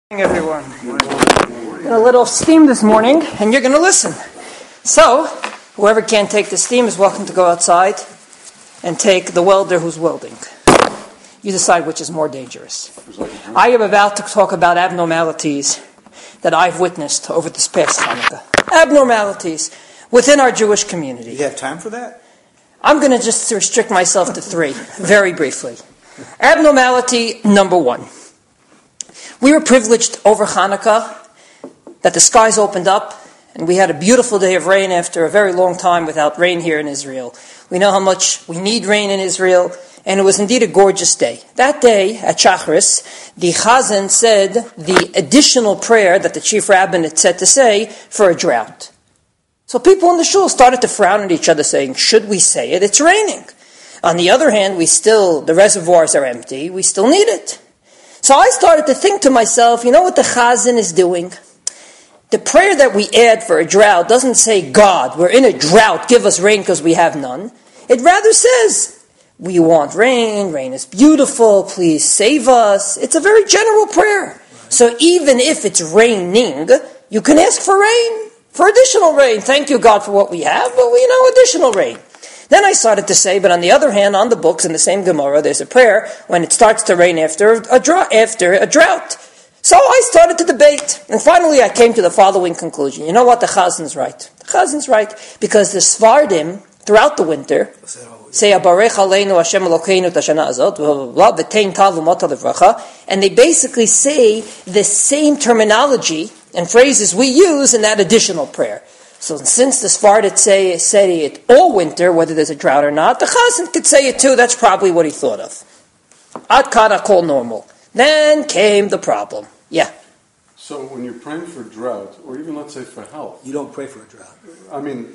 Everyone. Got a little steam this morning, and you're going to listen. So, whoever can't take the steam is welcome to go outside and take the welder who's welding. You decide which is more dangerous. I am about to talk about abnormalities that I've witnessed over this past Hanukkah. Abnormalities within our Jewish community. Do you have time for that? I'm going to just restrict myself to three, very briefly. Abnormality number one. We were privileged over Hanukkah that the skies opened up and we had a beautiful day of rain after a very long time without rain here in Israel. We know how much we need rain in Israel, and it was indeed a gorgeous day. That day at Shacharis, the Chazan said the additional prayer that the chief rabbin had said to say for a drought. So people in the shul started to frown at each other saying, should we say it? It's raining. On the other hand, the reservoirs are empty, we still need it. So I started to think to myself, you know what the Chazan is doing? The prayer that we add for a drought doesn't say, God, we're in a drought, give us rain because we have none. It rather says, we want rain, rain is beautiful, please save us. It's a very general prayer. So even if it's raining, you can ask for rain, for additional rain. Thank you, God, for what we have, but we know additional rain. Then I started to say, but on the other hand, on the books in the same Gemara, there's a prayer when it starts to rain after a drought. So I started to debate, and finally I came to the following conclusion. You know what? The Chazan's right. The Chazan's right, because the Sfardim, throughout the winter, say, Abarech Aleinu Hashem Elokeinu Tashana Azot, blah, V'tein Tavu Mota Levracha, and they basically say the same terminology and phrases we use in that additional prayer. So since the Sfardim say it all winter, whether there's a drought or not, the Chazan could say it too. That's probably what he thought of. Ad kan akol normal. Then came the problem. Yeah. So when you're praying for drought, or even let's say for health, You don't pray for a drought. I mean,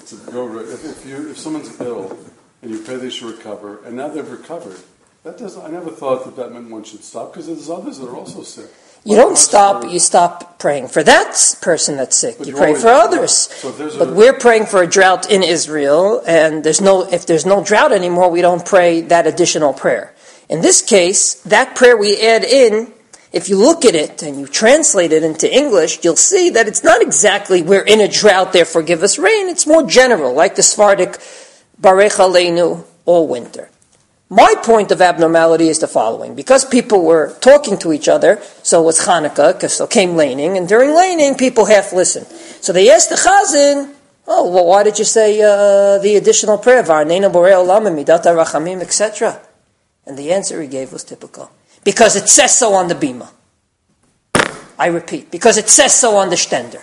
if someone's ill and you pray they should recover, and now they've recovered, I never thought that meant one should stop, because there's others that are also sick. You don't stop, you stop praying for that person that's sick. You pray for others. But we're praying for a drought in Israel, and if there's no drought anymore, we don't pray that additional prayer. In this case, that prayer we add in, if you look at it and you translate it into English, you'll see that it's not exactly, we're in a drought, therefore give us rain. It's more general, like the Sephardic Barech Aleinu all winter. My point of abnormality is the following. Because people were talking to each other, so it was Hanukkah, so came laning, and during laning, people half listened. So they asked the Chazan, why did you say the additional prayer, V'arneinu borei olam midat harachamim, etc.? And the answer he gave was typical. Because it says so on the bima. I repeat, because it says so on the stender.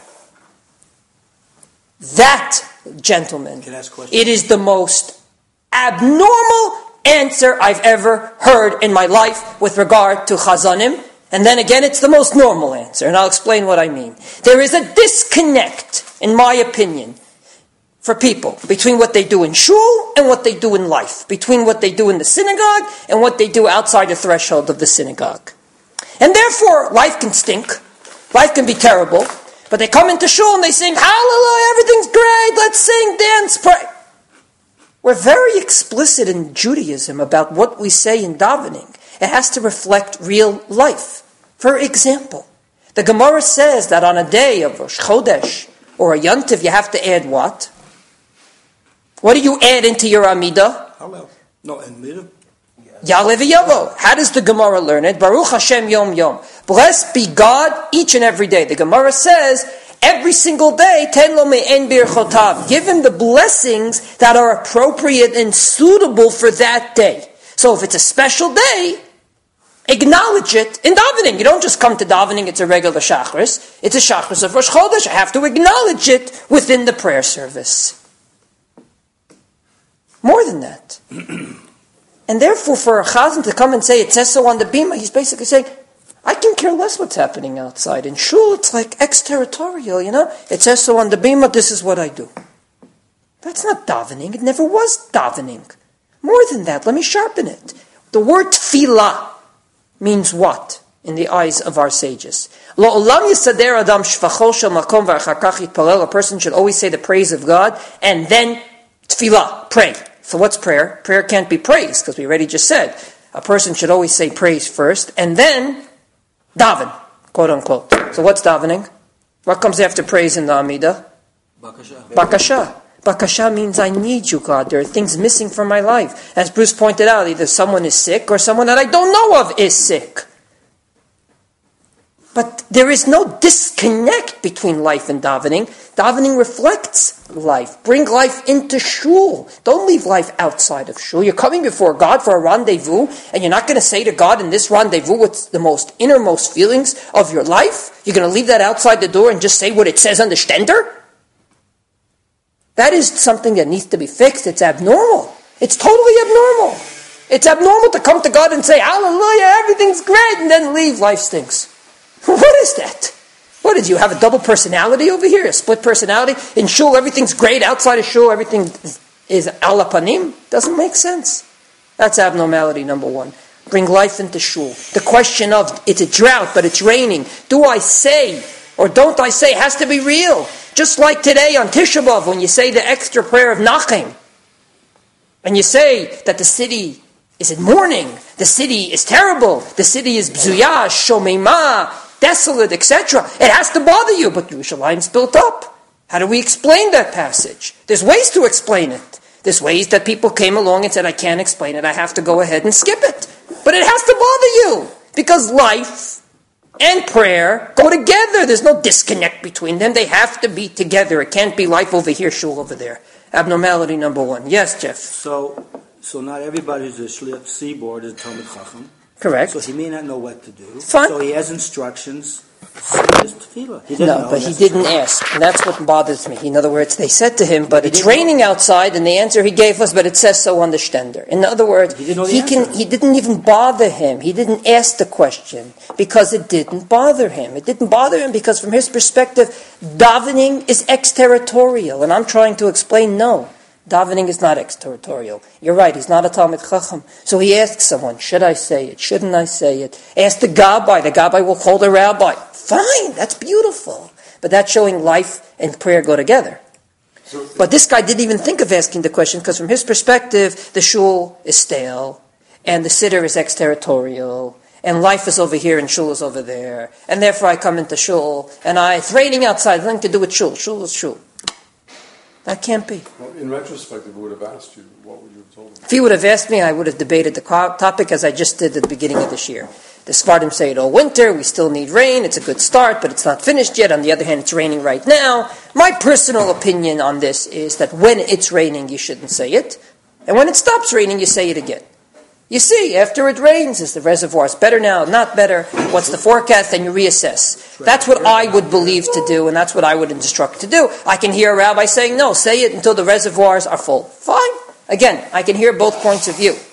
That, gentlemen, it is the most abnormal answer I've ever heard in my life with regard to Chazanim. And then again, it's the most normal answer, and I'll explain what I mean. There is a disconnect, in my opinion, for people between what they do in shul and what they do in life, between what they do in the synagogue and what they do outside the threshold of the synagogue. And therefore, life can stink, life can be terrible, but they come into shul and they sing, hallelujah, everything's great, let's sing, dance, pray. We're very explicit in Judaism about what we say in davening. It has to reflect real life. For example, the Gemara says that on a day of Rosh Chodesh or a Yontiv, you have to add what? What do you add into your Amidah? Hallel. No, Amidah. Ya'aleh v'yavo. How does the Gemara learn it? Baruch Hashem Yom Yom. Blessed be God each and every day. The Gemara says, every single day, ten lo me'en birchotav. Give him the blessings that are appropriate and suitable for that day. So if it's a special day, acknowledge it in davening. You don't just come to davening, it's a regular shachris. It's a shachris of Rosh Chodesh. I have to acknowledge it within the prayer service. More than that. And therefore, for a chazan to come and say, it says so on the bima, he's basically saying, I can care less what's happening outside. In shul, it's like exterritorial, It says so on the bima, this is what I do. That's not davening. It never was davening. More than that, let me sharpen it. The word tefillah means what in the eyes of our sages? Lo'olam yisader adam shvachol shel makom v'achar kach yitpalel. A person should always say the praise of God, and then tefillah, pray. So what's prayer? Prayer can't be praise, because we already just said a person should always say praise first, and then daven. quote unquote. So what's davening? What comes after praise in the Amidah? Bakasha. Bakasha means I need you, God. There are things missing from my life. As Bruce pointed out, either someone is sick or someone that I don't know of is sick. But there is no disconnect between life and davening. Davening reflects life. Bring life into shul. Don't leave life outside of shul. You're coming before God for a rendezvous, and you're not going to say to God in this rendezvous what's the most innermost feelings of your life. You're going to leave that outside the door and just say what it says on the stender? That is something that needs to be fixed. It's abnormal. It's totally abnormal. It's abnormal to come to God and say, hallelujah, everything's great, and then leave, life stinks. What is that? What did you have, a double personality over here? A split personality? In shul, everything's great. Outside of shul, everything is ala panim. Doesn't make sense. That's abnormality number one. Bring life into shul. The question of, it's a drought, but it's raining. Do I say or don't I say has to be real. Just like today on Tisha B'Av, when you say the extra prayer of Nachem, and you say that the city is in mourning, the city is terrible, the city is bzuyah, shomema, desolate, etc. It has to bother you, but Yerushalayim's built up. How do we explain that passage? There's ways to explain it. There's ways that people came along and said, I can't explain it, I have to go ahead and skip it. But it has to bother you, because life and prayer go together. There's no disconnect between them. They have to be together. It can't be life over here, shul over there. Abnormality number one. Yes, Jeff? So not everybody's a shliach seaboard is Talmid Chacham. Correct. So he may not know what to do. Fine. So he has instructions. Just tefillah. He didn't know. But he didn't ask. And that's what bothers me. In other words, they said to him, but it's raining outside, and the answer he gave us, but it says so on the stender. In other words, he didn't even bother him. He didn't ask the question because it didn't bother him. It didn't bother him because from his perspective, davening is exterritorial. And I'm trying to explain, no. Davening is not exterritorial. You're right, he's not a Talmid Chacham. So he asks someone, should I say it? Shouldn't I say it? Ask the Gabbai will call the rabbi. Fine, that's beautiful. But that's showing life and prayer go together. But this guy didn't even think of asking the question, because from his perspective, the shul is stale, and the siddur is exterritorial, and life is over here and shul is over there. And therefore I come into shul, and it's raining outside, nothing to do with shul. Shul is shul. That can't be. Well, in retrospect, if he would have asked you, what would you have told him? If he would have asked me, I would have debated the topic as I just did at the beginning of this year. The Sephardim say it all winter, we still need rain, it's a good start, but it's not finished yet. On the other hand, it's raining right now. My personal opinion on this is that when it's raining, you shouldn't say it. And when it stops raining, you say it again. You see, after it rains, is the reservoirs better now, not better? What's the forecast? And you reassess. That's what I would believe to do, and that's what I would instruct to do. I can hear a rabbi saying, no, say it until the reservoirs are full. Fine. Again, I can hear both points of view.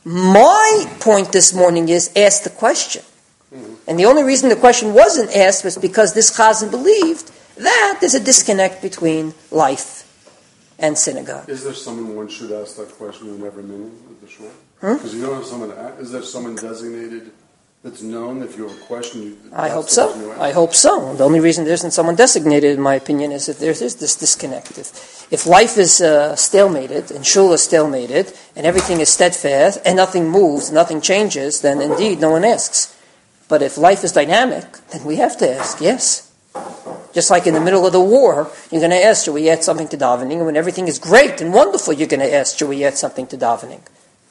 My point this morning is, ask the question. And the only reason the question wasn't asked was because this chazan believed that there's a disconnect between life and synagogue. Is there someone one should ask that question who never knew at the shul? Because you don't have someone to ask. Is there someone designated that's known if you have a question? I hope so. I hope so. The only reason there isn't someone designated, in my opinion, is if there is this disconnect. If life is stalemated, and shul is stalemated, and everything is steadfast, and nothing moves, nothing changes, then indeed no one asks. But if life is dynamic, then we have to ask, yes. Just like in the middle of the war, you're going to ask, should we add something to davening? And when everything is great and wonderful, you're going to ask, should we add something to davening?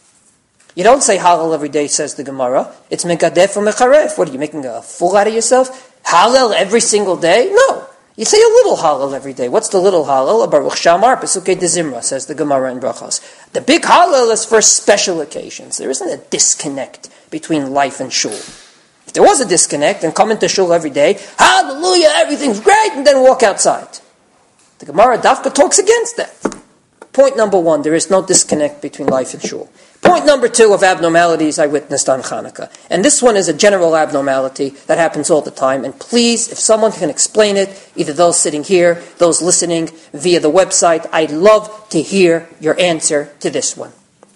You don't say Hallel every day, says the Gemara. It's Megadef or Mecharef. What, are you making a fool out of yourself? Hallel every single day? No. You say a little Hallel every day. What's the little Hallel? A Baruch Shamar, Pesukei de Zimra, says the Gemara in Brachos. The big Hallel is for special occasions. There isn't a disconnect between life and shul. If there was a disconnect, then come into shul every day, hallelujah, everything's great, and then walk outside. The Gemara Dafka talks against that. Point number one, there is no disconnect between life and shul. Point number two of abnormalities I witnessed on Hanukkah. And this one is a general abnormality that happens all the time. And please, if someone can explain it, either those sitting here, those listening via the website, I'd love to hear your answer to this one.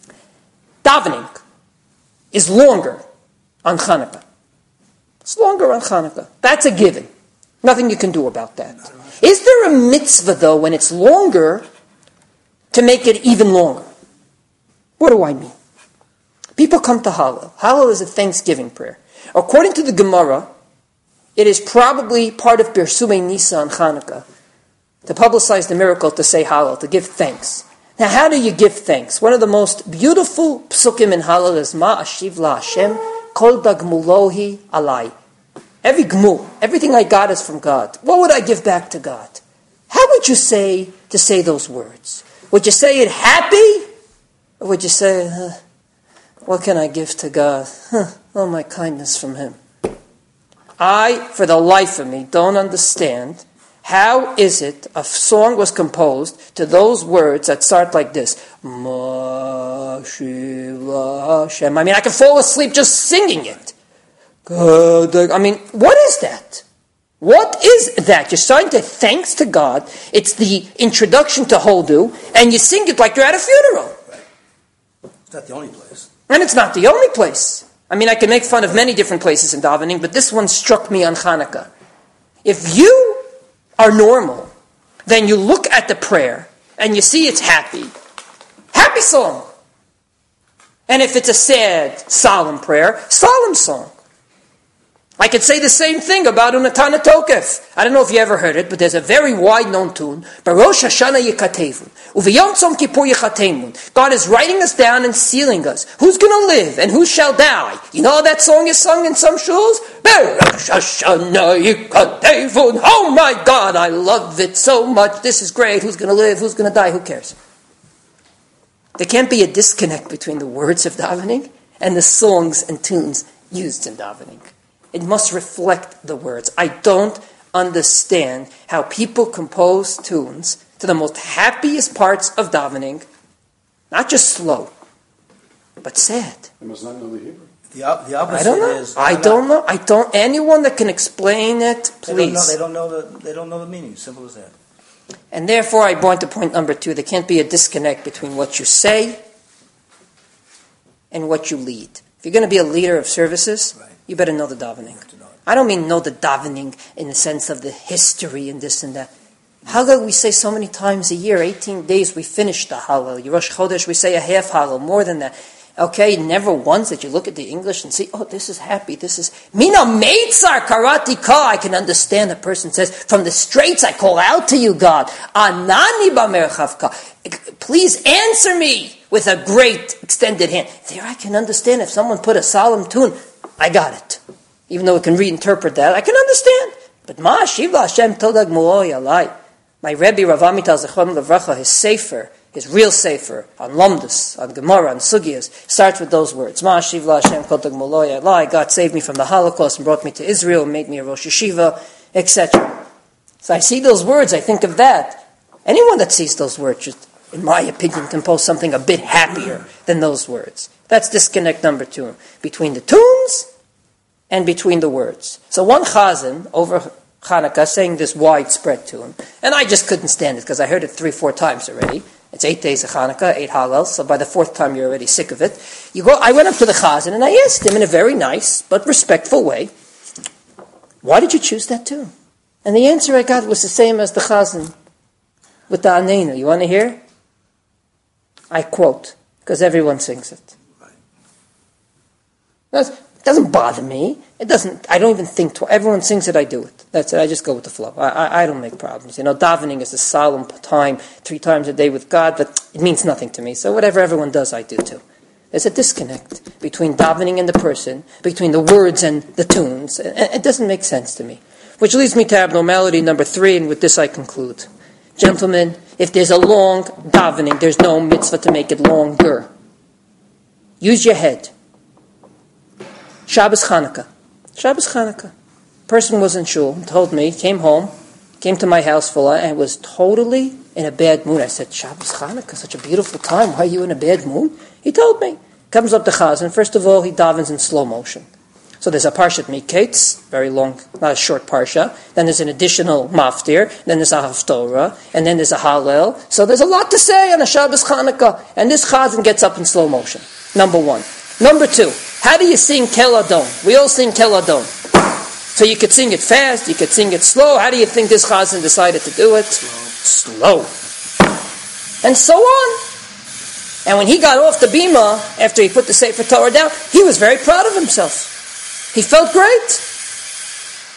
Davening is longer on Hanukkah. It's longer on Hanukkah. That's a given. Nothing you can do about that. Is there a mitzvah, though, when it's longer, to make it even longer? What do I mean? People come to Hallel. Hallel is a thanksgiving prayer. According to the Gemara, it is probably part of Pirsumei Nisa on Hanukkah to publicize the miracle, to say Hallel, to give thanks. Now, how do you give thanks? One of the most beautiful psukim in Hallel is Ma Ashiv La Hashem Kol Dagmulohi Alai. Every gmul, everything I got is from God. What would I give back to God? How would you say to say those words? Would you say it happy? Or would you say, what can I give to God? All my kindness from Him. I, for the life of me, don't understand how is it a song was composed to those words that start like this. Ma Shiv Hashem. I mean, I can fall asleep just singing it. I mean, what is that? What is that? You're starting to thanks to God. It's the introduction to Hodu, and you sing it like you're at a funeral. Right. It's not the only place. And it's not the only place. I mean, I can make fun of many different places in davening, but this one struck me on Hanukkah. If you are normal, then you look at the prayer, and you see it's happy. Happy song. And if it's a sad, solemn prayer, solemn song. I could say the same thing about Unatana Tokef. I don't know if you ever heard it, but there's a very wide-known tune. Barosh Hashanah Yikatevun. Uviyom Tzom Kippur Yichatemun. God is writing us down and sealing us. Who's going to live and who shall die? You know how that song is sung in some shuls? Barosh Hashanah Yikatevun. Oh my God, I love it so much. This is great. Who's going to live? Who's going to die? Who cares? There can't be a disconnect between the words of davening and the songs and tunes used in davening. It must reflect the words. I don't understand how people compose tunes to the most happiest parts of davening, not just slow, but sad. They must not know the Hebrew. The opposite I don't know. is... I don't know. I don't. Anyone that can explain it, please. They don't know the meaning. Simple as that. And therefore, I point to point number 2. There can't be a disconnect between what you say and what you lead. If you're going to be a leader of services, right, you better know the davening. I don't mean know the davening in the sense of the history and this and that. Hallel we say so many times a year, 18 days we finish the Hallel. Rosh Chodesh we say a half Hallel, more than that. Okay, never once that you look at the English and see, oh, this is happy, this is... Mina meitzar karati ka, I can understand a person says, from the straits I call out to you, God. Anani b'merchavka. Please answer me with a great extended hand. There I can understand if someone put a solemn tune, I got it. Even though we can reinterpret that, I can understand. But Ma Shiva Hashem Todag Mu'oi Alai. My Rebbe Rav Amital Zechron Levracha, his sefer, his real sefer, on Lomdus, on Gemara, on Sugyas, starts with those words. Ma Shiva Hashem Todag Mu'oi Alai. God saved me from the Holocaust and brought me to Israel and made me a Rosh Yeshiva, etc. So I see those words, I think of that. Anyone that sees those words should, in my opinion, compose something a bit happier than those words. That's disconnect number 2. Between the tunes and between the words. So one chazan over Hanukkah sang this widespread tune, and I just couldn't stand it because I heard it 3-4 times already. It's 8 days of Hanukkah, 8 Hallel, so by the 4th time you're already sick of it. I went up to the chazan and I asked him in a very nice but respectful way, why did you choose that tune? And the answer I got was the same as the chazan with the Anenu. You want to hear? I quote, because everyone sings it. It doesn't bother me. It doesn't. I don't even think twice. Everyone sings it, I do it. That's it. I just go with the flow. I don't make problems. Davening is a solemn time, 3 times a day with God, but it means nothing to me. So whatever everyone does, I do too. There's a disconnect between davening and the person, between the words and the tunes. It doesn't make sense to me. Which leads me to abnormality number 3, and with this I conclude. Gentlemen, if there's a long davening, there's no mitzvah to make it longer. Use your head. Shabbos Chanukah. Person was in shul, told me, came home, came to my house and was totally in a bad mood. I said, Shabbos Chanukah, such a beautiful time. Why are you in a bad mood? He told me. Comes up to Chazan. First of all, he davens in slow motion. So there's a Parshat Miketz, very long, not a short Parsha. Then there's an additional Maftir. Then there's a Haftorah. And then there's a Hallel. So there's a lot to say on a Shabbos Chanukah. And this Chazan gets up in slow motion. Number 1. Number 2. How do you sing Kel Adon? We all sing Kel Adon. So you could sing it fast, you could sing it slow. How do you think this Chazan decided to do it? Slow. And so on. And when he got off the bima, after he put the Sefer Torah down, he was very proud of himself. He felt great.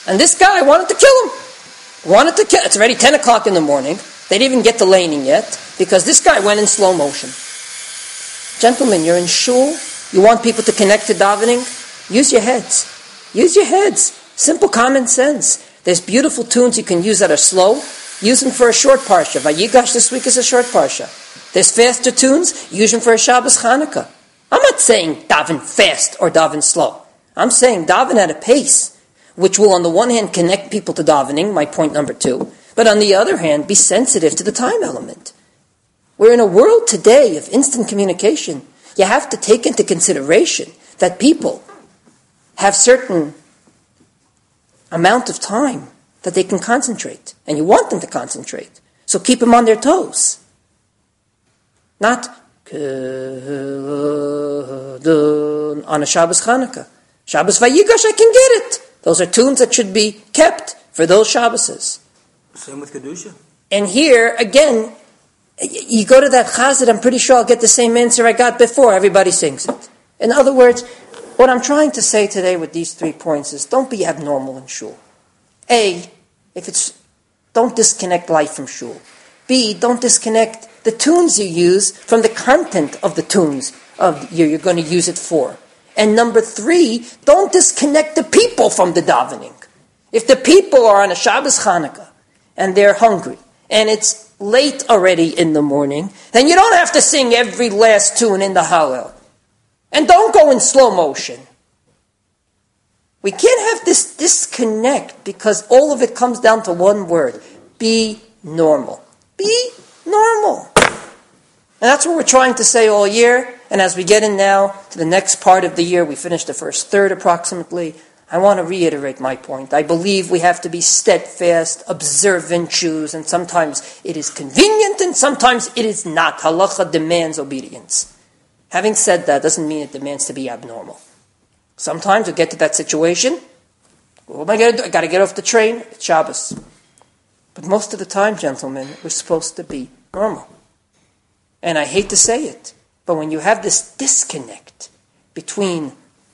And this guy wanted to kill him. It's already 10 o'clock in the morning. They didn't even get to laning yet because this guy went in slow motion. Gentlemen, you're in shul. You want people to connect to davening? Use your heads. Use your heads. Simple common sense. There's beautiful tunes you can use that are slow. Use them for a short parsha. Vayigash this week is a short parsha. There's faster tunes. Use them for a Shabbos Chanukah. I'm not saying daven fast or daven slow. I'm saying daven at a pace, which will on the one hand connect people to davening, my point number 2, but on the other hand be sensitive to the time element. We're in a world today of instant communication. You have to take into consideration that people have certain amount of time that they can concentrate, and you want them to concentrate. So keep them on their toes. Not on a Shabbos Chanukah. Shabbos Vayigash, I can get it. Those are tunes that should be kept for those Shabboses. Same with Kedusha. And here, again, you go to that chazid, I'm pretty sure I'll get the same answer I got before. Everybody sings it. In other words, what I'm trying to say today with these 3 points is don't be abnormal in shul. A, don't disconnect life from shul. B, don't disconnect the tunes you use from the content of the tunes you're going to use it for. And number 3, don't disconnect the people from the davening. If the people are on a Shabbos Chanukah and they're hungry and it's late already in the morning, then you don't have to sing every last tune in the Hallel. And don't go in slow motion. We can't have this disconnect because all of it comes down to one word. Be normal. Be normal. And that's what we're trying to say all year. And as we get in now to the next part of the year, we finished the first third approximately, I want to reiterate my point. I believe we have to be steadfast, observant Jews, and sometimes it is convenient and sometimes it is not. Halacha demands obedience. Having said that, doesn't mean it demands to be abnormal. Sometimes we get to that situation, what am I going to do? I got to get off the train, it's Shabbos. But most of the time, gentlemen, we're supposed to be normal. And I hate to say it, but when you have this disconnect between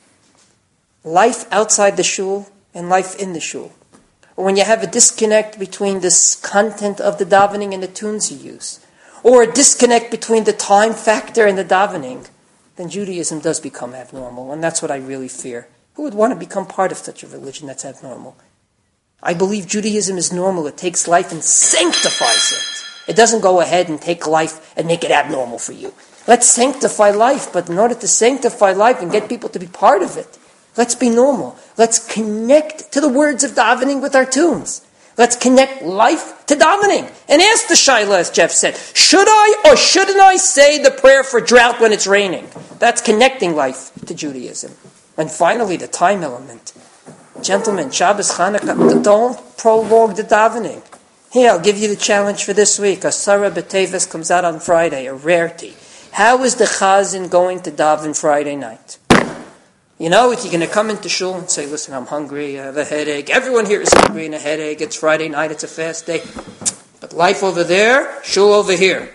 life outside the shul and life in the shul, or when you have a disconnect between this content of the davening and the tunes you use, or a disconnect between the time factor and the davening, then Judaism does become abnormal, and that's what I really fear. Who would want to become part of such a religion that's abnormal? I believe Judaism is normal. It takes life and sanctifies it. It doesn't go ahead and take life and make it abnormal for you. Let's sanctify life, but in order to sanctify life and get people to be part of it, let's be normal. Let's connect to the words of davening with our tunes. Let's connect life to davening. And ask the Shaila, as Jeff said, should I or shouldn't I say the prayer for drought when it's raining? That's connecting life to Judaism. And finally, the time element. Gentlemen, Shabbos Chanukah, don't prolong the davening. Here, I'll give you the challenge for this week. Asara B'Teves comes out on Friday, a rarity. How is the Chazan going to daven Friday night? You know, if you're going to come into shul and say, listen, I'm hungry, I have a headache. Everyone here is hungry and a headache. It's Friday night, it's a fast day. But life over there, shul over here.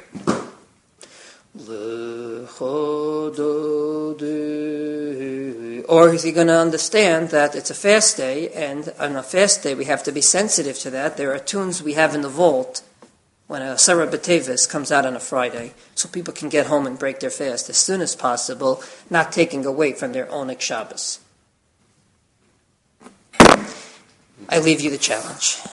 Or is he going to understand that it's a fast day, and on a fast day we have to be sensitive to that. There are tunes we have in the vault when a Sarah B'Teves comes out on a Friday, so people can get home and break their fast as soon as possible, not taking away from their Onik Shabbos. I leave you the challenge.